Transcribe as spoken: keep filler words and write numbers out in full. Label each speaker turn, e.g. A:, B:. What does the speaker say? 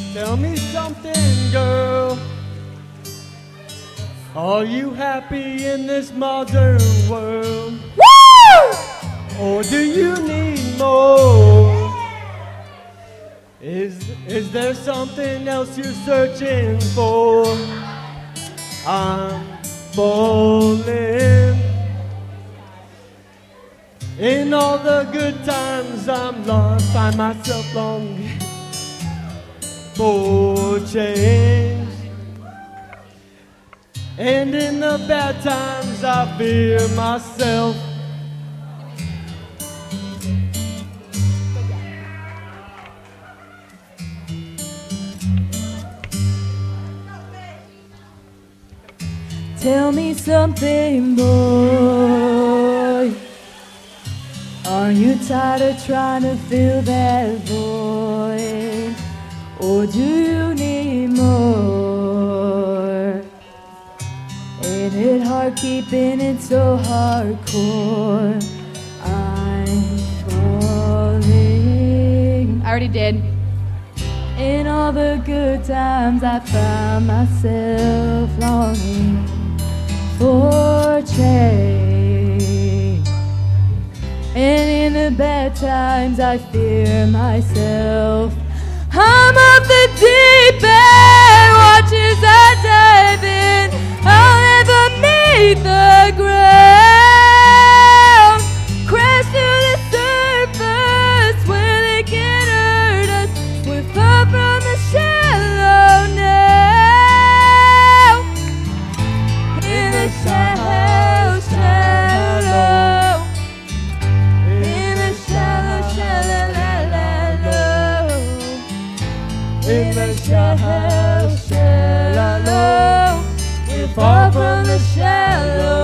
A: Tell me something, girl. Are you happy in this modern world?
B: Woo!
A: Or do you need more? Is, is there something else you're searching for? I'm falling. In all the good times I'm lost, find myself longing for change. And in the bad times I fear myself.
B: Tell me something, boy. Are you tired of trying to fill that void? Or do you need more? Ain't it hard keeping it so hardcore? I'm falling. I already did. In all the good times I found myself longing for change. And in the bad times I fear myself. I'm up the deep end, watch as I dive in. I'll never meet the ground. Crash to the surface where they can hurt us. We're far from the shallow now. In the shallow, shallow. In the shallow, shallow. In the shallow, shallow. We're far from the shallow.